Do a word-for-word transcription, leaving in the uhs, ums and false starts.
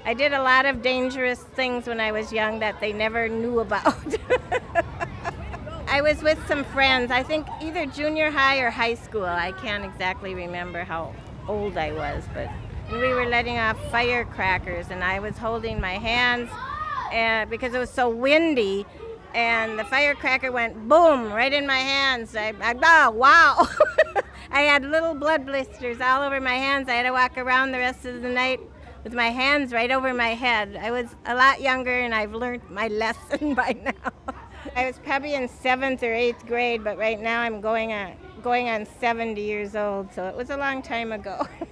I did a lot of dangerous things when I was young that they never knew about. I was with some friends, I think either junior high or high school. I can't exactly remember how old I was, but and we were letting off firecrackers, and I was holding my hands and because it was so windy, and the firecracker went boom right in my hands. I, I oh, wow. I had little blood blisters all over my hands. I had to walk around the rest of the night with my hands right over my head. I was a lot younger, and I've learned my lesson by now. I was probably in seventh or eighth grade, but right now I'm going on going on seventy years old, so it was a long time ago.